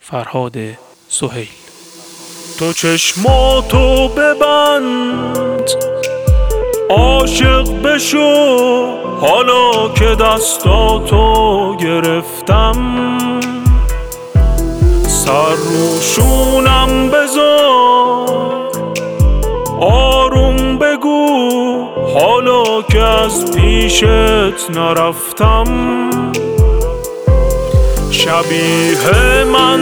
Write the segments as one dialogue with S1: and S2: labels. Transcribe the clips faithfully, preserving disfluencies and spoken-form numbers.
S1: فرهاد سهیل. تو چشماتو ببند، عاشق بشو، حالا که دستاتو گرفتم. سر روشونم بذار، آروم بگو، حالا که از پیشت نرفتم. شبیه من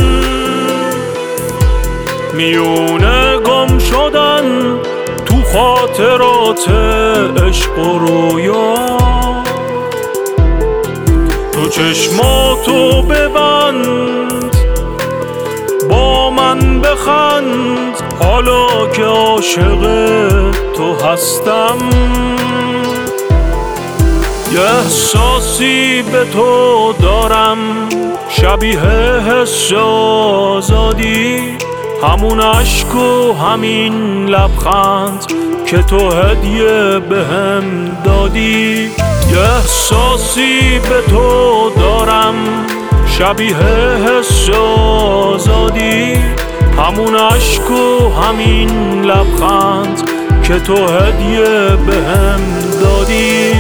S1: میونه گم شدن تو خاطرات عشق و رویا. تو چشماتو ببند، با من بخند، حالا که عاشق تو هستم. یه احساسی به تو دارم، شبیه حس آزادی، همون عشق و همین لبخند که تو هدیه بهم دادی. یه احساسی به تو دارم، شبیه حس آزادی، همون عشق و همین لبخند که تو هدیه بهم دادی.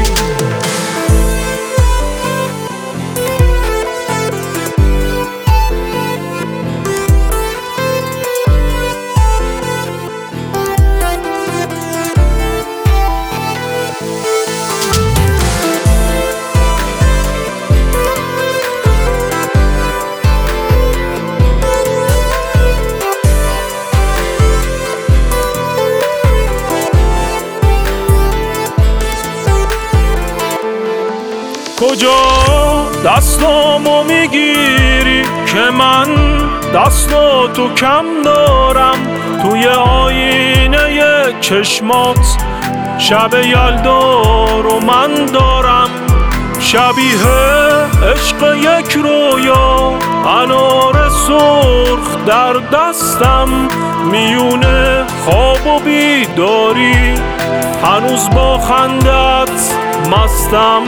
S1: کجا دستامو میگیری که من دستاتو کم دارم؟ توی آینه چشمات شب یلدا رو من دارم. شبیه عشق یک رویا، انار سرخ در دستم، میونه خواب و بیداری، هنوز با خندت مستم.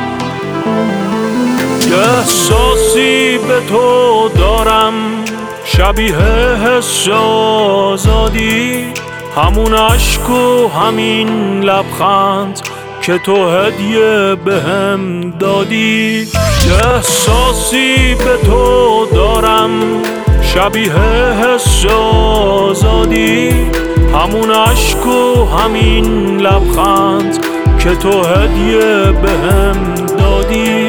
S1: یه احساسی به تو دارم، شبیه حس آزادی، همون عشق و همین لبخند که تو هدیه بهم دادی. یه احساسی به تو دارم، شبیه حس آزادی، همون عشق و همین لبخند که تو هدیه بهم دادی.